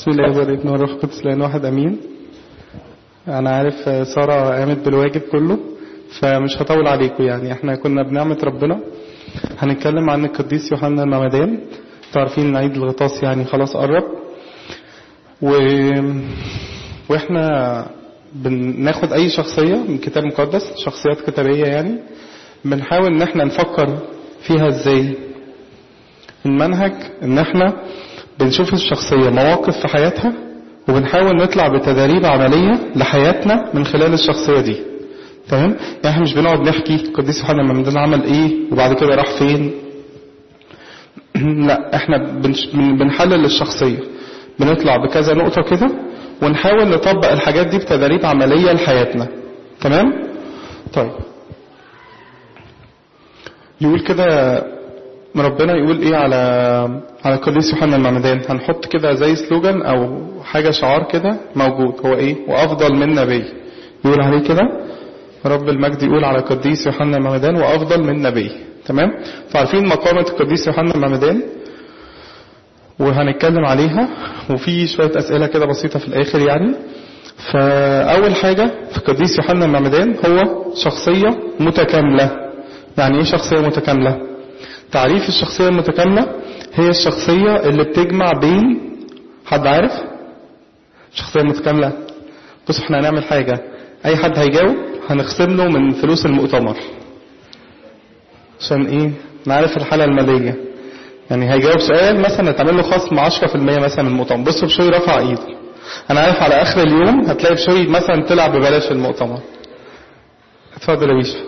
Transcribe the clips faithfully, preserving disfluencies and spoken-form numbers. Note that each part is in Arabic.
بسم الله والابن والروح القدس لان واحد امين. انا عارف ساره قامت بالواجب كله فمش هطول عليكم. يعني احنا كنا بنعمه ربنا هنتكلم عن القديس يوحنا المعمدان. تعرفين ان عيد الغطاس يعني خلاص قرب و... واحنا بناخد اي شخصيه من كتاب مقدس، شخصيات كتابيه يعني بنحاول ان احنا نفكر فيها ازاي. المنهج ان احنا بنشوف الشخصية مواقف في حياتها وبنحاول نطلع بتدريب عملية لحياتنا من خلال الشخصية دي. تمام؟ يعني احنا مش بنقعد نحكي القديس يوحنا المعمدان عمل ايه وبعد كده راح فين. لا، احنا بنحلل الشخصية، بنطلع بكذا نقطة كده ونحاول نطبق الحاجات دي بتدريب عملية لحياتنا. تمام؟ طيب يقول كده ربنا يقول ايه على على القديس يوحنا المعمدان. هنحط كده زي سلوجان او حاجة شعار كده موجود، هو ايه؟ وافضل من نبي. يقول عليه كده رب المجد يقول على القديس يوحنا المعمدان وافضل من نبي. تمام؟ فعارفين مقامة القديس يوحنا المعمدان وهنتكلم عليها، وفي شوية اسئلة كده بسيطة في الاخر يعني. فاول حاجة في القديس يوحنا المعمدان هو شخصية متكاملة. يعني ايه شخصية متكاملة؟ تعريف الشخصية المتكاملة هي الشخصية اللي بتجمع بين، حد عارف الشخصية المتكاملة؟ بصوا احنا هنعمل حاجة، اي حد هيجاوب هنخصم له من فلوس المؤتمر عشان ايه؟ نعرف الحالة المالية. يعني هيجاوب سؤال مثلا هتعمل له خصم عشرة في المية مثلا من المؤتمر. بصوا بشوي رفع ايده، انا عارف على اخر اليوم هتلاقي بشوي مثلا طلع ببلاش المؤتمر. اتفضل يا بيشو.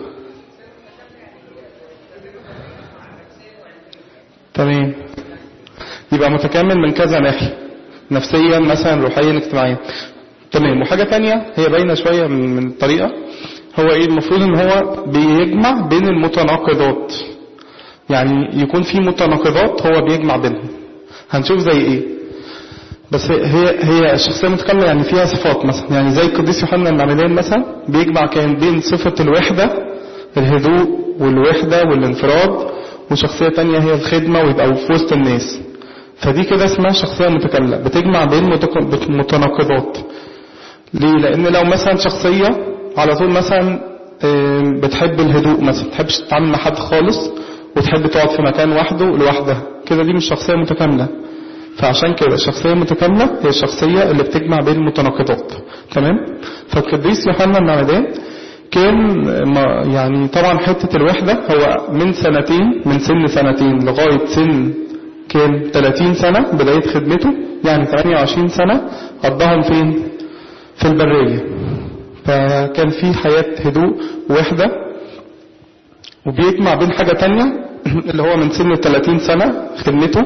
تمام، يبقى متكامل من كذا ناحية، نفسيا مثلا، روحيا، اجتماعيا. تمام. وحاجة تانية هي باينة شوية من الطريقة، هو ايه؟ المفروض ان هو بيجمع بين المتناقضات. يعني يكون في متناقضات هو بيجمع بينهم. هنشوف زي ايه. بس هي هي الشخصية المتكاملة يعني فيها صفات مثلا، يعني زي القديس يوحنا المعمدان مثلا بيجمع كان بين صفة الوحدة، الهدوء والوحدة والانفراد، وشخصية تانية هي الخدمة ويبقى في وسط الناس. فدي كده اسمها شخصية متكاملة بتجمع بين متناقضات. ليه؟ لأن لو مثلا شخصية على طول مثلا بتحب الهدوء مثلا، بتحبش تتعامل مع حد خالص وتحب تقعد في مكان وحده لوحدها، كده دي مش شخصية متكاملة. فعشان كده الشخصية المتكاملة هي الشخصية اللي بتجمع بين المتناقضات. تمام؟ فالقديس يوحنا المعمدان كان يعني طبعا حتة الوحدة هو من سنتين، من سن سنتين لغاية سن كان ثلاثين سنة بداية خدمته، يعني ثمانية وعشرين سنة قضاهم فين؟ في البرية. فكان في حياة هدوء ووحدة، وبيجمع بين حاجة تانية اللي هو من سن ثلاثين سنة خدمته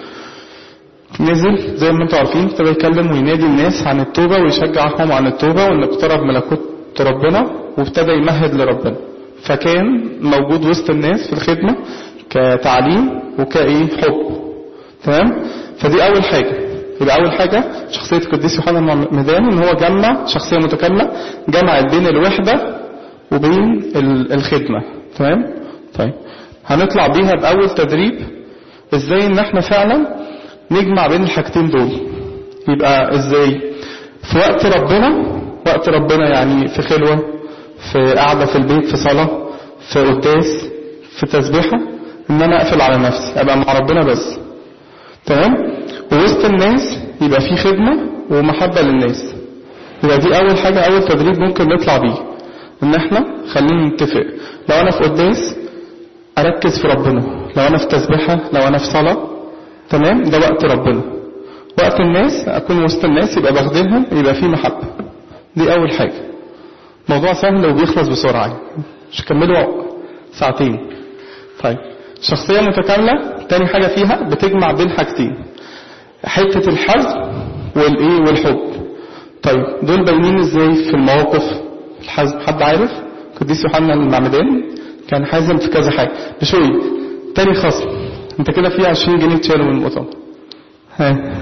نزل زي ما انتم عارفين ابتدى يتكلم وينادي الناس عن التوبة ويشجعهم عن التوبة وان اقترب ملكوت ربنا، وابتدى يمهد لربنا. فكان موجود وسط الناس في الخدمة كتعليم وكايه حب. تمام؟ فدي اول حاجة. يبقى اول حاجة شخصية القديس يوحنا المعمدان ان هو جمع شخصية متكاملة، جمعت بين الوحدة وبين الخدمة. تمام؟ طيب هنطلع بيها باول تدريب ازاي ان احنا فعلا نجمع بين الحاجتين دول. يبقى ازاي؟ في وقت ربنا، وقت ربنا يعني في خلوة، في قاعدة في البيت، في صلاة، في قداس، في تسبيحة، ان انا اقفل على نفسي ابقى مع ربنا بس. تمام؟ ووسط الناس يبقى في خدمة ومحبة للناس. يبقى دي اول حاجة، اول تدريب ممكن نطلع بيه، ان احنا خلينا نتفق. لو انا في قداس اركز في ربنا، لو انا في تسبيحة، لو انا في صلاة، تمام؟ ده وقت ربنا. وقت الناس اكون وسط الناس يبقى بخدمهم، يبقى في محبة. دي اول حاجة. موضوع سهل وبيخلص بسرعة، مش هكمله ساعتين. طيب شخصية متكاملة تاني حاجة فيها بتجمع بين حاجتين، حتة الحزم والايه والحب. طيب دول باينين ازاي في المواقف؟ الحزم حد عارف؟ القديس يوحنا المعمدان كان حازم في كذا حاجة. بشوي تاني خصم انت كده في عشرين جنيه تشالوا من المؤتمر. ها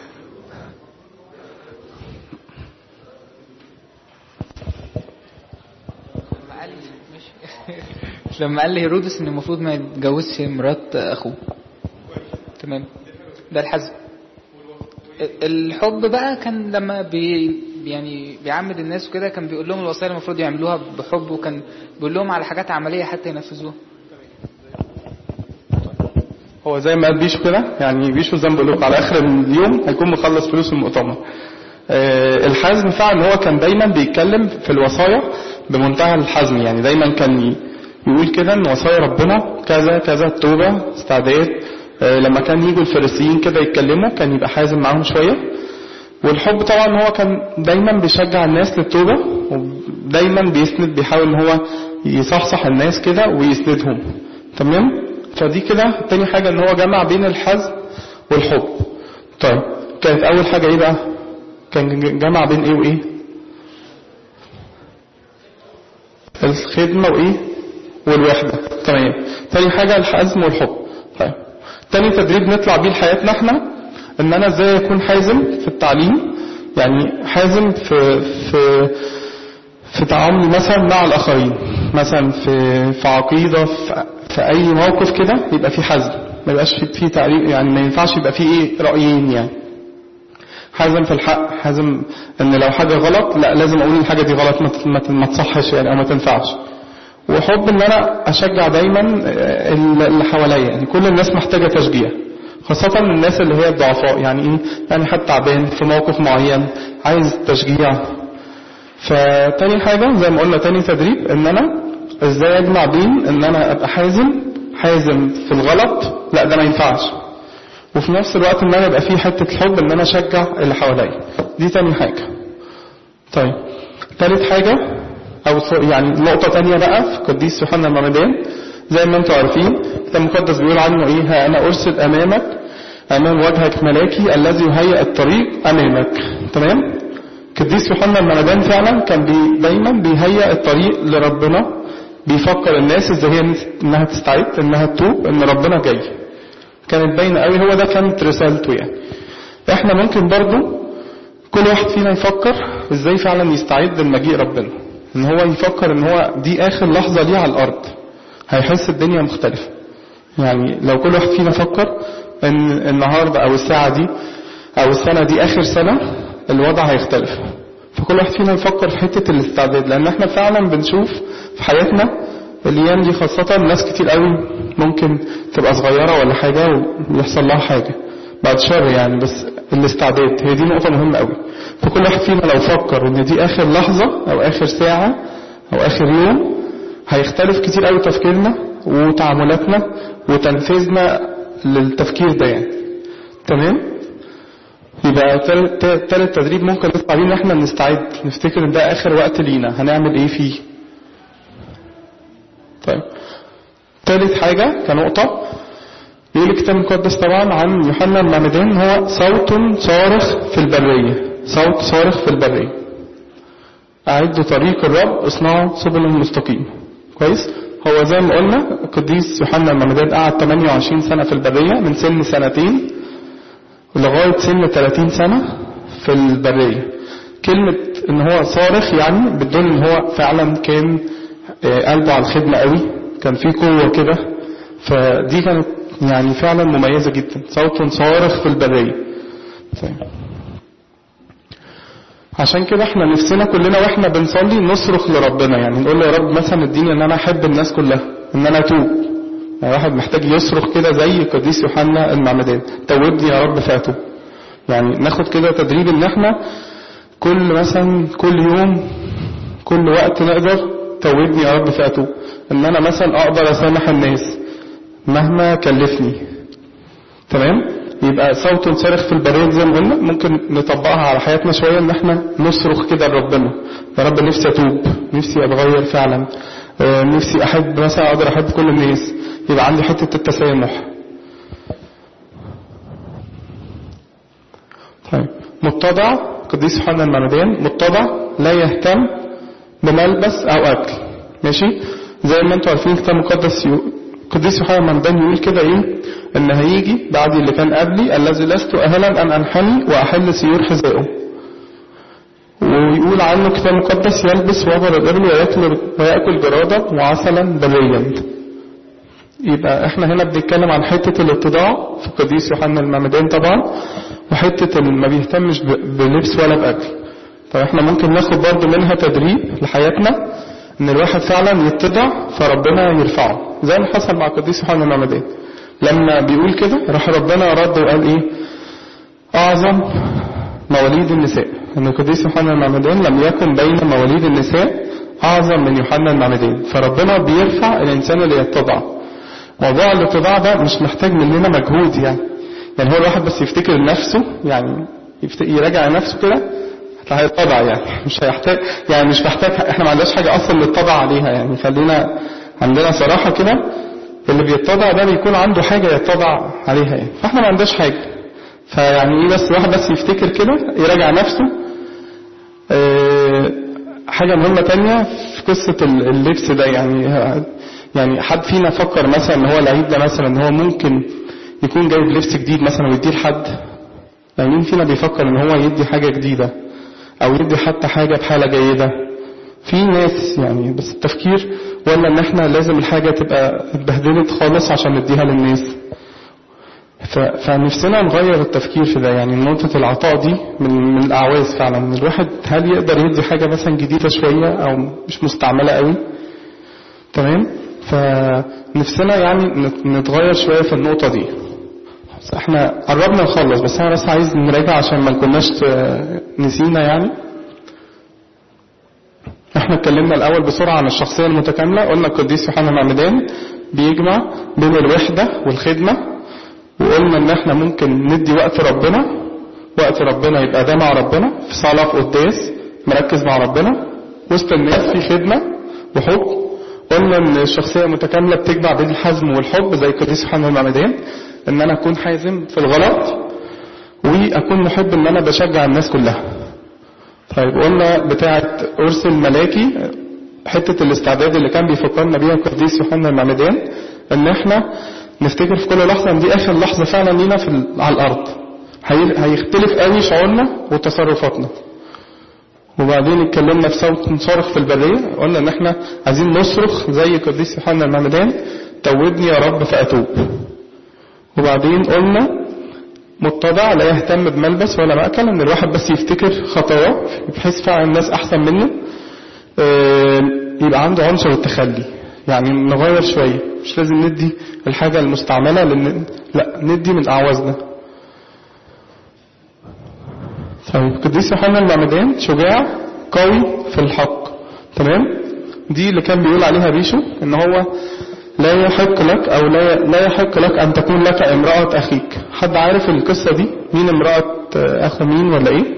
لما قال لي هيرودس ان المفروض ما يتجوزش مرات اخوه. تمام؟ ده الحزم. الحب بقى كان لما بي يعني بيعمد الناس وكده كان بيقول لهم الوصايا المفروض يعملوها بحب، وكان بيقول لهم على حاجات عملية حتى ينفذوها. هو زي ما قال بيشو كده، يعني بيشو زي ما بقول لكم على اخر اليوم هيكون مخلص فلوس المؤتمر. أه الحزم فعلا هو كان دايما بيتكلم في الوصايا بمنتهى الحزم، يعني دايما كان يقول كده ان وصايا ربنا كذا كذا، التوبة، استعداد. أه لما كان يجوا الفريسيين كده يتكلموا كان يبقى حازم معاهم شوية. والحب طبعا هو كان دايما بيشجع الناس للتوبة، ودايما بيسند، بيحاول ان هو يصحصح الناس كده ويسندهم. تمام؟ فدي كده تاني حاجة ان هو جمع بين الحزم والحب. طيب كانت اول حاجة ايه بقى؟ كان جمع بين ايه وايه؟ الخدمة وايه والوحدة. تمام. تاني حاجة الحزم والحب. طيب تاني تدريب نطلع بيه لحياتنا احنا، ان انا ازاي اكون حازم في التعليم، يعني حازم في في في تعاملي مثلا مع الاخرين، مثلا في في عقيدة، في, في اي موقف كده يبقى في حزم، ما يبقاش في, في تعليم، يعني ما ينفعش يبقى في ايه رأيين. يعني حازم في الحق، حازم ان لو حاجة غلط لا لازم اقول الحاجة دي غلط، ما تصحش يعني او ما تنفعش. وحب ان انا اشجع دايما اللي حواليا، يعني كل الناس محتاجة تشجيع، خاصة الناس اللي هي الضعفاء. يعني ايه؟ يعني حد تعبان في موقف معين عايز تشجيع. فتاني حاجة زي ما قلنا تاني تدريب ان انا ازاي اجمع بين ان انا ابقى حازم حازم في الغلط، لا ده ما ينفعش، وفي نفس الوقت ان انا يبقى فيه حتة الحب ان انا اشجع اللي حواليا. دي تاني حاجة. طيب تالت حاجة او يعني نقطة تانية بقى في قديس يوحنا المعمدان، زي ما انتم عارفين الكتاب المقدس بيقول عنه ايه؟ ها انا ارسل امامك امام وجهك ملاكي الذي يهيئ الطريق امامك. تمام؟ قديس يوحنا المعمدان فعلا كان بي دايما بيهيئ الطريق لربنا، بيفكر الناس ازاي هي انها تستعد انها تتوب، ان ربنا جاي. كانت باينه قوي، هو ده كانت رسالته. يعني احنا ممكن برضو كل واحد فينا يفكر ازاي فعلا يستعد لمجيء ربنا، ان هو يفكر ان هو دي اخر لحظة ليه على الارض، هيحس الدنيا مختلفة. يعني لو كل واحد فينا فكر ان النهاردة او الساعة دي او السنة دي اخر سنة، الوضع هيختلف. فكل واحد فينا يفكر في حتة الاستعداد، لان احنا فعلا بنشوف في حياتنا الايام دي خاصة ناس كتير قوي ممكن تبقى صغيرة ولا حاجة ويحصل لها حاجة بعد شر يعني، بس الاستعداد هي دي نقطة مهمة قوي. فكل واحد فينا لو فكر ان دي اخر لحظة او اخر ساعة او اخر يوم، هيختلف كتير قوي تفكيرنا وتعاملاتنا وتنفيذنا للتفكير ده يعني. تمام؟ يبقى تالت تدريب ممكن نطلع بيه ان احنا نستعد، نفتكر ان ده اخر وقت لينا هنعمل ايه فيه. طيب تالت حاجة كنقطة يقول الكتاب المقدس طبعا عن يوحنا المعمدان هو صوت صارخ في البرية، صوت صارخ في البرية، أعدوا طريق الرب اصنعوا سبل المستقيم. كويس؟ هو زي ما قلنا القديس يوحنا المعمدان قعد ثمانية وعشرين سنة في البرية، من سن سنتين لغاية سن ثلاثين سنة في البرية. كلمة ان هو صارخ يعني بتدل ان هو فعلا كان قلبه على الخدمة قوي، كان فيه قوة كده، فدي كانت يعني فعلا مميزة جدا، صوت صارخ في البرية. طيب. عشان كده احنا نفسنا كلنا واحنا بنصلي نصرخ لربنا، يعني نقول له يا رب مثلا اديني ان انا احب الناس كلها، ان انا اتوب. يعني واحد محتاج يصرخ كده زي قديس يوحنا المعمدان، توبني يا رب فاتوب. يعني ناخد كده تدريب ان احنا كل مثلا كل يوم كل وقت نقدر توبني يا رب فاتوب، ان انا مثلا اقدر اسامح الناس مهما كلفني. تمام؟ يبقى صوت صارخ في البرية زي ما قلنا ممكن نطبقها على حياتنا شوية، ان احنا نصرخ كده لربنا يا رب نفسي اتوب، نفسي اتغير فعلا، نفسي احب مثلا اقدر احب كل الناس، يبقى عندي حتة التسامح. طيب متضع قديس يوحنا المعمدان، متضع لا يهتم بملبس او اكل. ماشي؟ زي ما انتم عارفين الكتاب المقدس قديس يوحنا المعمدان يقول كده ايه؟ ان هيجي بعد اللي كان قبلي الذي لست اهلا ان انحني واحل سيور حذائه. ويقول عنه الكتاب المقدس يلبس وبر الابل وياكل وياكل جرادا وعسلا بريا. يبقى احنا هنا بنتكلم عن حته الاتضاع في قديس يوحنا المعمدان طبعا، وحتة اللي ما بيهتمش بلبس ولا بأكل. طب احنا ممكن ناخد برضو منها تدريب لحياتنا ان الواحد فعلا يتضع فربنا يرفعه، زي ما حصل مع القديس يوحنا المعمدان. لما بيقول كده راح ربنا رد وقال ايه؟ اعظم مواليد النساء، ان القديس يوحنا المعمدان لم يكن بين مواليد النساء اعظم من يوحنا المعمدان. فربنا بيرفع الانسان اللي يتضع. موضوع الاتضاع ده مش محتاج مننا مجهود يعني يعني هو الواحد بس يفتكر نفسه، يعني يراجع نفسه كده هيتطبع، يعني مش هيحتاج يعني مش محتاج، احنا ما عندناش حاجة اصلا نتطبع عليها يعني. خلينا عندنا صراحة كده، اللي بيتطبع ده بيكون عنده حاجة يتطبع عليها يعني، فاحنا ما عندناش حاجة. فيعني ايه بس الواحد بس يفتكر كده يراجع نفسه. اه حاجة مهمة تانية في قصة اللبس ده، يعني يعني حد فينا فكر مثلا ان هو العيد ده مثلا ان هو ممكن يكون جايب لبس جديد مثلا ويديه لحد؟ يعني مين فينا بيفكر ان هو يدي حاجة جديدة او يدي حتى حاجة بحالة جيدة؟ في ناس يعني، بس التفكير ولا ان احنا لازم الحاجة تبقى اتبهدلت خالص عشان نديها للناس. فنفسنا نغير التفكير في ده، يعني نقطة العطاء دي من, من الاعواز فعلا، من الواحد هل يقدر يدي حاجة مثلا جديدة شوية او مش مستعملة قوي. تمام. فنفسنا يعني نتغير شوية في النقطة دي. احنا قربنا نخلص، بس انا بس عايز نراجع عشان ما نكوناش نسينا يعني. احنا اتكلمنا الاول بسرعة عن الشخصية المتكاملة. قلنا القديس يوحنا المعمدان بيجمع بين الوحدة والخدمة، وقلنا ان احنا ممكن ندي وقت ربنا، وقت ربنا يبقى ده مع ربنا في صلاة في قداس مركز مع ربنا وسط الناس في خدمة وحب. قلنا ان الشخصية المتكاملة بتجمع بين الحزم والحب زي القديس يوحنا المعمدان، ان انا اكون حازم في الغلط واكون محب ان انا بشجع الناس كلها. طيب قلنا بتاعة ارسل ملاكي، حتة الاستعداد اللي كان بيفكرنا بيها القديس يوحنا المعمدان، ان احنا نفتكر في كل لحظة ان دي اخر لحظة فعلا لينا في على الارض. هيختلف قوي شعورنا وتصرفاتنا. وبعدين اتكلمنا في صوت صارخ في البرية، قلنا ان احنا عايزين نصرخ زي القديس يوحنا المعمدان توبني يا رب فأتوب. وبعدين قلنا متضع لا يهتم بملبس ولا مأكل، ان الواحد بس يفتكر خطوات بحيث فعلا الناس احسن منه. اه يبقى عنده عنصر التخلي، يعني نغير شوية، مش لازم ندي الحاجة المستعملة لن... لا ندي من اعوازنا. طيب القديس يوحنا المعمدان شجاع قوي في الحق. تمام. دي اللي كان بيقول عليها بيشو ان هو لا يحق لك او لا لا يحق لك ان تكون لك امرأة اخيك. حد عارف القصة دي؟ مين امرأة اخو مين ولا ايه؟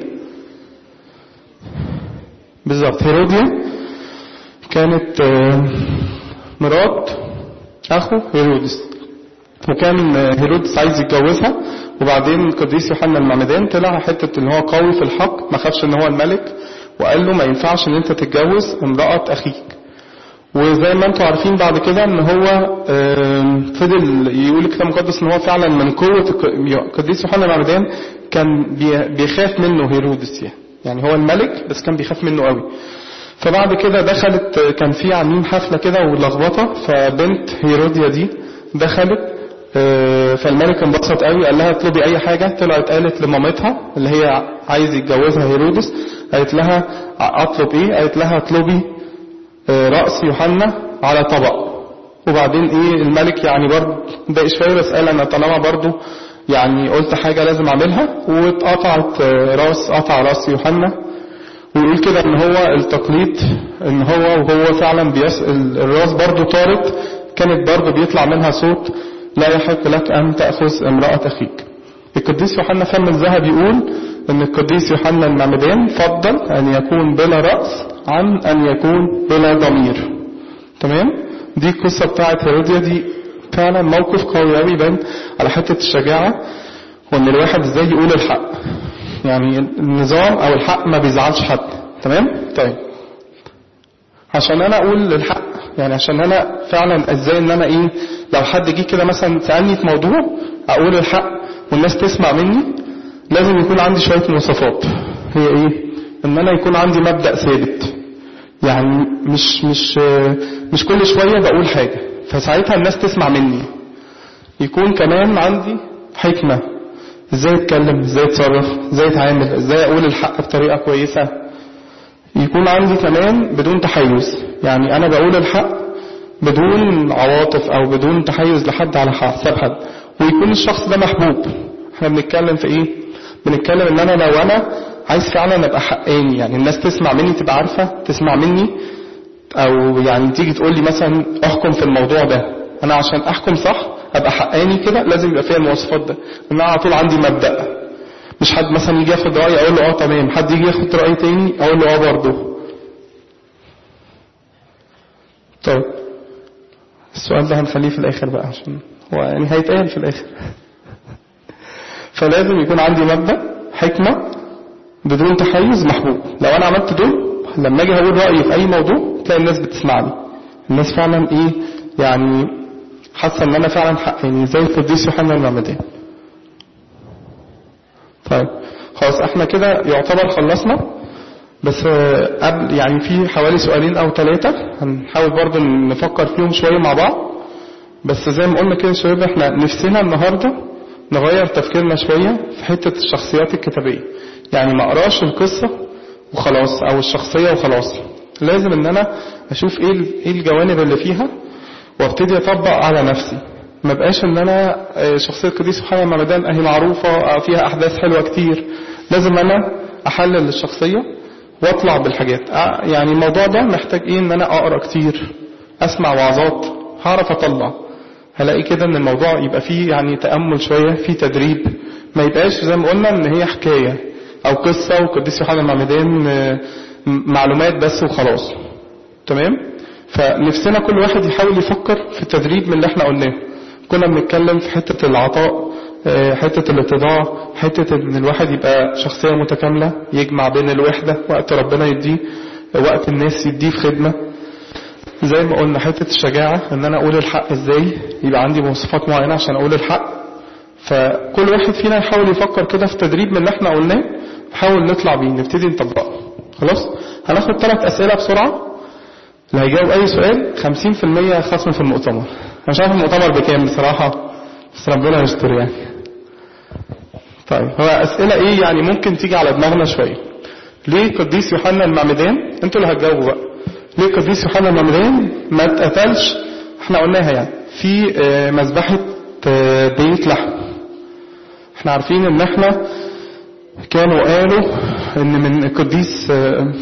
بالظبط هيروديا كانت مرات اخو هيرودس، وكان هيرودس عايز يتجوزها. وبعدين القديس يوحنا المعمدان طلع حتة اللي هو قوي في الحق، ما خافش ان هو الملك، وقال له ما ينفعش ان انت تتجوز امرأة اخيك. وزي ما انتم عارفين بعد كده ان هو فضل يقول الكتاب المقدس ان هو فعلا من قوة القديس يوحنا المعمدان كان بيخاف منه هيرودس، يعني هو الملك بس كان بيخاف منه قوي. فبعد كده دخلت، كان في عاملين حفلة كده ولخبطة، فبنت هيروديا دي دخلت، فالملك انبسط قوي قال لها اطلبي اي حاجة. طلعت قالت لمامتها اللي هي عايز يتجوزها هيرودس، قالت لها اطلب ايه؟ قالت لها اطلبي رأس يوحنا على طبق. وبعدين ايه الملك يعني برضه ده شوية، بس قال انا طالما برضه يعني قلت حاجة لازم اعملها، واتقطعت راس قطع راس يوحنا. ويقول كده ان هو التقليد ان هو وهو فعلا بيس الراس برضه طارت، كانت برضه بيطلع منها صوت لا يحق لك ان تأخذ امرأة اخيك. القديس يوحنا فم الذهب يقول ان القديس يوحنا المعمدان فضل ان يكون بلا رأس عن ان يكون بلا ضمير. تمام. دي القصة بتاعت هيروديا دي فعلا موقف قوي قوي بان على حتة الشجاعة، وان الواحد ازاي يقول الحق، يعني النظام او الحق ما بيزعلش حد. تمام. طيب عشان انا اقول الحق، يعني عشان انا فعلا ازاي ان انا ايه لو حد جه كده مثلا سألني في موضوع اقول الحق والناس تسمع مني، لازم يكون عندي شوية مواصفات. هي ايه؟ ان انا يكون عندي مبدأ ثابت، يعني مش مش مش كل شوية بقول حاجة فساعتها الناس تسمع مني. يكون كمان عندي حكمة، ازاي اتكلم، ازاي اتصرف، ازاي اتعامل، ازاي اقول الحق بطريقة كويسة. يكون عندي كمان بدون تحيز، يعني انا بقول الحق بدون عواطف او بدون تحيز لحد على حساب حد، ويكون الشخص ده محبوب. احنا بنتكلم في ايه؟ بنتكلم ان انا لو انا عايز فعلا ابقى حقاني، يعني الناس تسمع مني، تبقى عارفة تسمع مني، او يعني تيجي تقول لي مثلا احكم في الموضوع ده، انا عشان احكم صح ابقى حقاني كده لازم يبقى فيها المواصفات ده، ان انا على طول عندي مبدأ. مش حد مثلا يجي ياخد رأي اقول له اه تمام، حد يجي ياخد رأي تاني اقول له اه برضه. طيب السؤال ده هنخليه في الاخر بقى، عشان هو يعني هيتقال في الاخر. فلازم يكون عندي مبدأ، حكمة، بدون تحيز، محبوب. لو انا عملت دول لما اجي هقول رأيي في اي موضوع تلاقي الناس بتسمعني، الناس فعلا ايه يعني حاسه ان انا فعلا حقاني زي القديس يوحنا المعمدان. طيب خلاص احنا كده يعتبر خلصنا، بس قبل يعني في حوالي سؤالين او ثلاثة هنحاول برضو نفكر فيهم شوية مع بعض. بس زي ما قلنا كده يا شباب، احنا نفسنا النهاردة نغير تفكيرنا شوية في حتة الشخصيات الكتابية، يعني ما اقراش القصة وخلاص او الشخصية وخلاص، لازم ان انا اشوف ايه ايه الجوانب اللي فيها وابتدي اطبق على نفسي. ما بقاش ان انا شخصية القديس يوحنا المعمدان اهي معروفة فيها احداث حلوة كتير، لازم انا احلل الشخصية واطلع بالحاجات. يعني الموضوع ده محتاج ايه؟ ان انا اقرأ كتير، اسمع وعظات، هعرف اطلع، هلاقي كده ان الموضوع يبقى فيه يعني تأمل شوية، فيه تدريب، ما يبقاش زي ما قلنا ان هي حكاية او قصة والقديس يوحنا المعمدان معلومات بس وخلاص. تمام؟ فنفسنا كل واحد يحاول يفكر في التدريب من اللي احنا قلناه. كنا بنتكلم في حتة العطاء، حتة الاتضاع، حتة ان الواحد يبقى شخصية متكاملة، يجمع بين الوحدة، وقت ربنا يديه، وقت الناس يديه في خدمة. زي ما قلنا حتة الشجاعة، ان انا اقول الحق ازاي، يبقى عندي مواصفات معينة عشان اقول الحق. فكل واحد فينا يحاول يفكر كده في تدريب من اللي احنا قلناه، نحاول نطلع بيه، نبتدي نطبقه. خلاص هناخد ثلاث اسئلة بسرعة، اللي هيجاوب اي سؤال خمسين في المية خصم في المؤتمر. انا مش عارف المؤتمر بكام بصراحة، بس ربنا يستر يعني. طيب هو اسئلة ايه يعني ممكن تيجي على دماغنا شوية. ليه قديس يوحنا المعمدان، انتوا اللي هتجاوبوا بقى، ليه قديس يوحنا المعمدان ما اتقتلش؟ احنا قلناها يعني في مذبحة بيت لحم. احنا عارفين ان احنا كانوا قالوا ان من القديس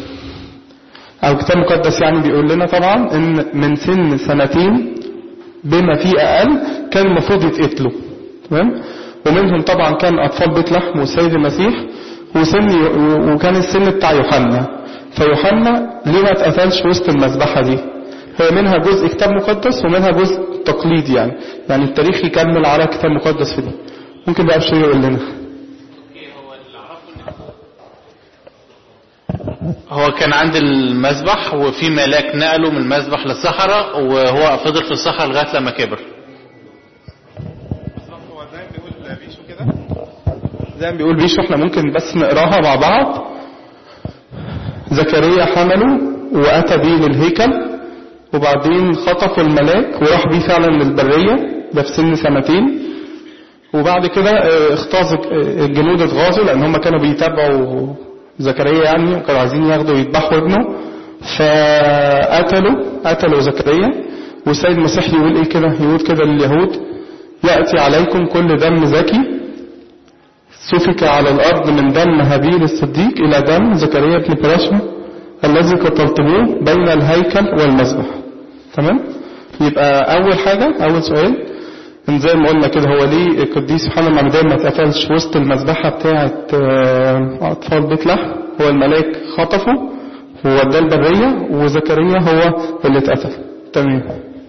او كتاب مقدس يعني بيقول لنا طبعا ان من سن سنتين بما فيه اقل كان المفروض يتقتلوا. تمام؟ ومنهم طبعا كان اطفال بيت لحم والسيد المسيح، وسن وكان السن بتاع يوحنا. فيوحنا ليه ما اتقتلش وسط المذبحة دي؟ هي منها جزء كتاب مقدس ومنها جزء تقليدي، يعني يعني التاريخ يكمل على كتاب مقدس في دي. ممكن بقى بشيء يقول لنا. هو كان عند المذبح وفي ملاك نقله من المذبح للصحراء، وهو فضل في الصحراء لغايه لما كبر. هو زي ما بيقول بيشو كده، زي ما بيقول بيشو، احنا ممكن بس نقراها مع بعض. زكريا حمله واتى بيه للهيكل، وبعدين خطفوا الملاك وراح بيه فعلا للبريه، ده في سن سنتين. وبعد كده اختاز الجنود اتغاظوا لان هم كانوا بيتابعوا زكريا يعني، وكانوا عايزين ياخدوا يذبحوا ابنه، فقتلوا قتلوا زكريا. والسيد المسيح يقول ايه كده؟ يقول كده لليهود: يأتي عليكم كل دم زكي سفك على الارض من دم هابيل الصديق الى دم زكريا بن براشا الذي قتلتموه بين الهيكل والمذبح. تمام؟ يبقى اول حاجة، اول سؤال، ان زي ما قلنا كده، هو ليه القديس يوحنا المعمدان ما اتقتلش وسط المذبحة بتاعة اطفال بيت لحم؟ هو الملاك خطفه ووداه البرية، وزكريا هو اللي اتقتل. تمام.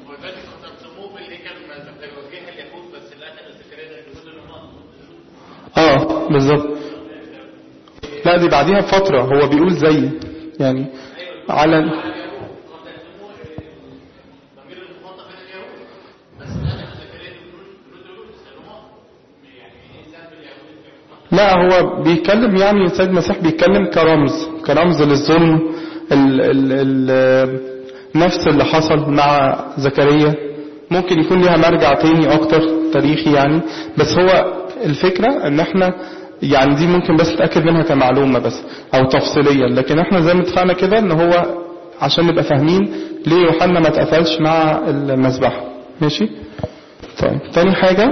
اه بالظبط. لا دي بعديها بفترة، هو بيقول زي يعني على لا هو بيتكلم يعني السيد المسيح بيتكلم كرمز كرمز للظلم، ال ال ال نفس اللي حصل مع زكريا. ممكن يكون لها مرجع تاني اكتر تاريخي يعني، بس هو الفكرة ان احنا يعني دي ممكن بس تتأكد منها كمعلومة بس او تفصيليا، لكن احنا زي ما اتفقنا كده ان هو عشان نبقى فاهمين ليه يوحنا ما اتقتلش مع المذبحة. ماشي. طيب تاني حاجة،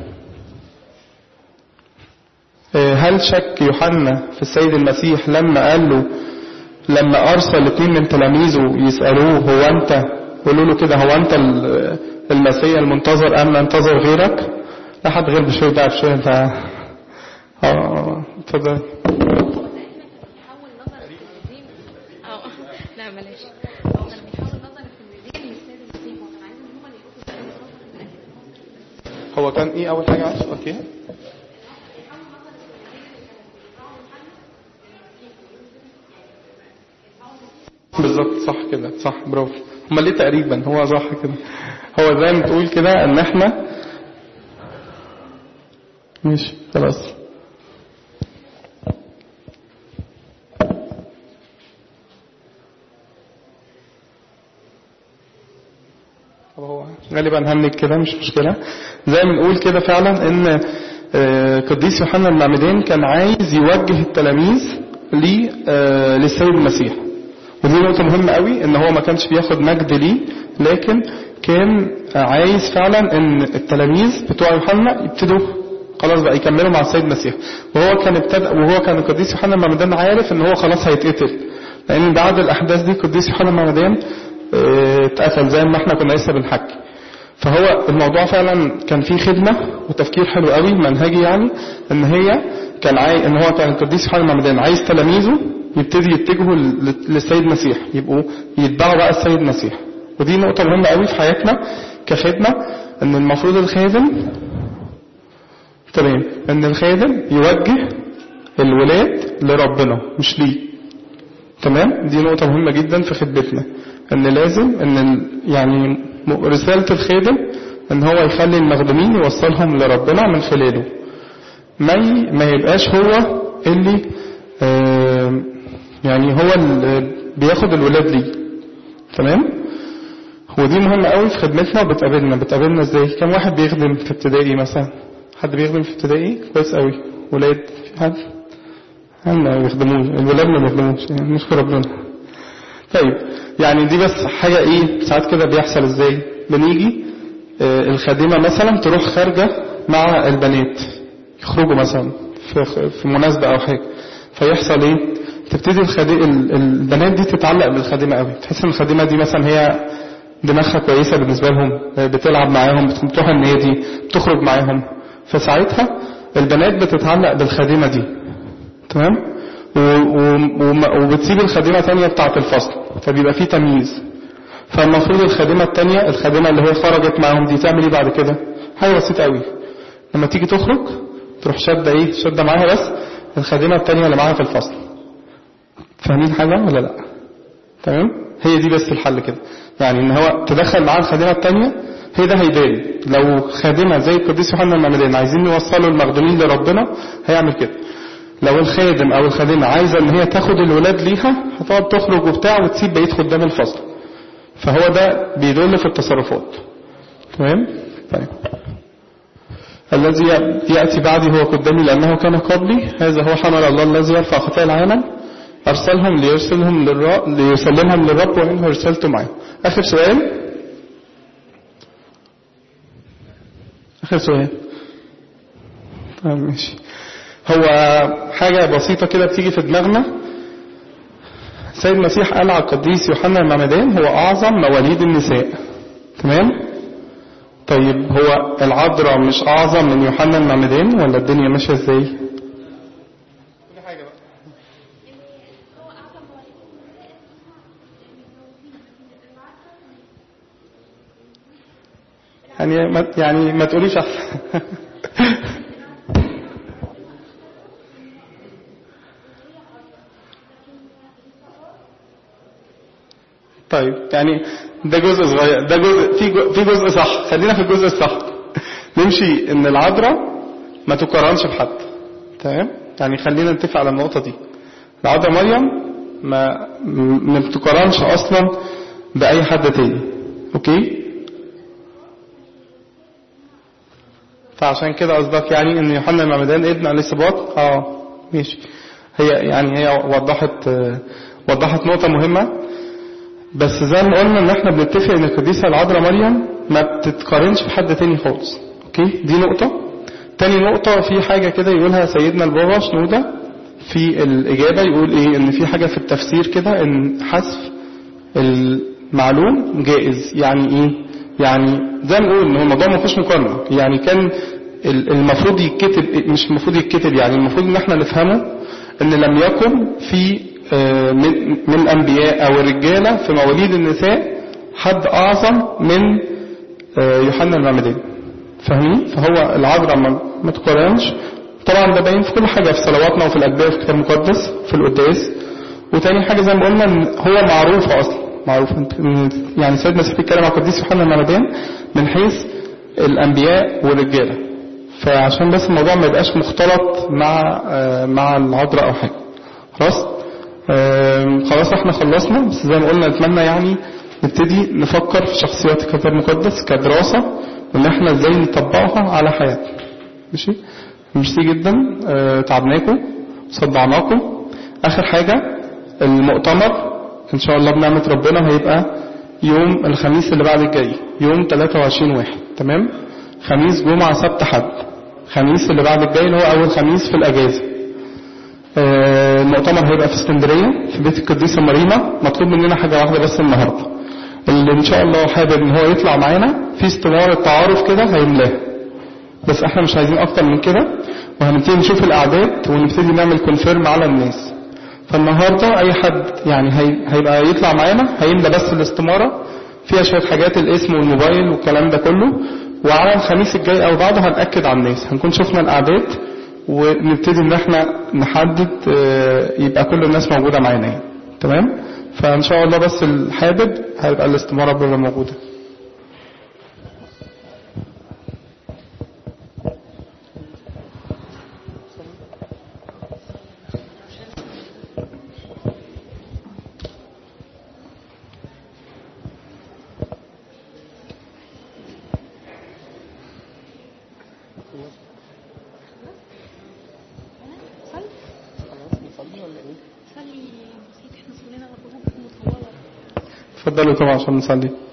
هل شك يوحنا في السيد المسيح لما قال له، لما ارسل اثنين من تلاميذه يسألوه هو انت، قولوا له كده، هو انت المسيح المنتظر ام ننتظر غيرك؟ لا حد غير بشوي ده بشوي ف اه اتفضل. لا بلاش. هو كان بيحاول نظر التلميذين للسيد المسيح، وكان عايز ان هم اللي يقولوا. هو كان ايه اول حاجه؟ عايز اوكي بالظبط صح كده، صح برافو. هما ليه تقريبا هو صح كده، هو زي ما تقول كده ان احنا ماشي خلاص. هو غالبا هنك كده مش مشكلة. زي ما نقول كده فعلا ان قديس يوحنا المعمدان كان عايز يوجه التلاميذ للسيد المسيح، ودي نقطة مهمة قوي، ان هو ما كانش بياخد مجد ليه، لكن كان عايز فعلا ان التلاميذ بتوع يوحنا يبتدوا خلاص بقى يكملوا مع السيد المسيح. وهو كان ابتدأ وهو كان القديس يوحنا المعمدان عارف ان هو خلاص هيتقتل، لان بعد الاحداث دي القديس يوحنا المعمدان اتقتل زي ما احنا كنا لسه بنحكي. فهو الموضوع فعلا كان فيه خدمة وتفكير حلو قوي منهجي، يعني ان هي كان عاي... ان هو كان القديس يوحنا المعمدان عايز تلاميذه يبتدي يتجهوا للسيد المسيح، يبقوا يتبعوا بقى السيد المسيح. ودي نقطة مهمة قوي في حياتنا كخدمة، ان المفروض الخادم تمام ان الخادم يوجه الولاد لربنا مش ليه. تمام، دي نقطة مهمة جدا في خدمتنا، ان لازم ان يعني رسالة الخادم ان هو يخلي المخدومين يوصلهم لربنا من خلاله، ما ما يبقاش هو اللي آه يعني هو اللي بياخد الولاد ليه. تمام، ودي مهمة قوي في خدمتنا وبتقابلنا. بتقابلنا ازاي؟ كم واحد بيخدم في ابتدائي مثلا؟ حد بيخدم في ابتدائي؟ كويس قوي. ولاد في حد؟ هم ما بيخدموش، الولاد ما بيخدموش يعني، نشكر ربنا. طيب يعني دي بس حاجة ايه ساعات كده بيحصل ازاي. بنيجي آه الخادمة مثلا تروح خارجة مع البنات، يخرجوا مثلا في, في مناسبة او حاجة، فيحصل ايه؟ تبتدي الخادمة البنات دي تتعلق بالخادمة قوي، تحس ان الخادمة دي مثلا هي دماغها كويسة بالنسبة لهم، بتلعب معاهم، بتروح النادي، بتخرج معاهم، فساعتها البنات بتتعلق بالخادمة دي. تمام، وبتسيب الخادمة تانية بتاعة الفصل، فبيبقى فيه تمييز. فالمفروض الخادمة التانية، الخادمة اللي هي خرجت معاهم دي، تعمل ايه بعد كده؟ حاجة بسيطة قوي، لما تيجي تخرج تروح شادة ايه، شادة معاها بس الخادمة التانية اللي معاها في الفصل. فاهمين حاجة ولا لا؟ تمام، هي دي بس الحل كده، يعني ان هو تدخل معاه الخادمة التانية، هي ده هيبان. لو خادمة زي القديس يوحنا المعمدان عايزين يوصلوا المخدومين لربنا هيعمل كده. لو الخادم او الخادمة عايزة ان هي تاخد الولاد ليها، هتقعد تخرج وبتاع وتسيب بقية خدام الفصل. فهو ده بيدل في التصرفات. تمام. طيب الذي يأتي بعدي هو قدامي لأنه كان قبلي، هذا هو حمل الله الذي يرفع خطايا العالم، أرسلهم ليرسلهم للرب ليسلمهم للرب وإنه رسلته معه. آخر سؤال آخر سؤال طيب ماشي. هو حاجة بسيطة كده بتيجي في دماغنا. سيد المسيح قال على القديس يوحنا المعمدان هو أعظم مواليد النساء. تمام. طيب هو العذراء مش أعظم من يوحنا المعمدان ولا الدنيا ماشية ازاي؟ يعني ما يعني ما تقوليش احسن. طيب يعني ده جزء صغير، ده جزء في جو في جزء صح، خلينا في الجزء الصح. نمشي ان العذراء ما تقارنش بحد. تمام، يعني خلينا نتفق على النقطة دي. العذراء مريم ما ما بتقارنش اصلا باي حد تاني. اوكي، فعشان كده قصدك يعني ان يوحنا المعمدان ابن اليصابات. اه ماشي. هي يعني هي وضحت آه وضحت نقطة مهمة. بس زي ما قلنا ان احنا بنتفق ان القديسة العذراء مريم ما بتتقارنش بحد تاني خالص. اوكي دي نقطة. تاني نقطة في حاجة كده يقولها سيدنا البابا شنودة في الإجابة، يقول إيه إن في حاجة في التفسير كده إن حذف المعلوم جائز. يعني إيه؟ يعني زي ما نقول إن هو الموضوع ما فيهوش مقارنة. يعني كان المفروض يتكتب، مش المفروض يتكتب، يعني المفروض إن إحنا نفهمه إن لم يكن في من من الأنبياء أو الرجالة في مواليد النساء حد أعظم من يوحنا المعمدان. فاهمين؟ فهو العذراء ما تقارنش. طبعا ده باين في كل حاجة، في صلواتنا وفي الأجبية وفي الكتاب المقدس في القداس. وتاني حاجة زي ما قلنا هو معروف أصلا، معروف يعني سيدنا المسيح بيتكلم عن القديس يوحنا المعمدان من حيث الأنبياء والرجالة. فعشان بس الموضوع ما يبقاش مختلط مع مع العذراء أو حاجة. خلاص خلاص احنا خلصنا. بس زي ما قلنا نتمنى يعني نبتدي نفكر في شخصيات الكتاب المقدس كدراسة، وان احنا ازاي نطبقها على حياتنا. ماشي. ميرسي جدا. اه تعبناكم صدعناكم. اخر حاجة المؤتمر ان شاء الله بنعمة ربنا هيبقى يوم الخميس اللي بعد الجاي، يوم ثلاثة وعشرين واحد. تمام. خميس جمعة سبت حد. خميس اللي بعد الجاي اللي هو اول خميس في الاجازة. اه المؤتمر هيبقى في اسكندرية في بيت القديسة مريمة. مطلوب مننا حاجة واحدة بس النهاردة، اللي ان شاء الله حابب ان هو يطلع معانا في استمارة تعارف كده هيملاها، بس احنا مش عايزين اكتر من كده. وهنبتدي نشوف الاعداد ونبتدي نعمل كونفيرم على الناس. فالنهاردة اي حد يعني هي هيبقى يطلع معانا هيملى بس الاستمارة فيها شوية حاجات، الاسم والموبايل والكلام ده كله. وعلى الخميس الجاي او بعده هنأكد على الناس، هنكون شفنا الاعداد ونبتدي ان احنا نحدد يبقى كل الناس موجودة معانا يعني. تمام. فان شاء الله بس الحابب هيبقى الاستمارة بره موجودة. اتفضلوا طبعا عشان نصلي.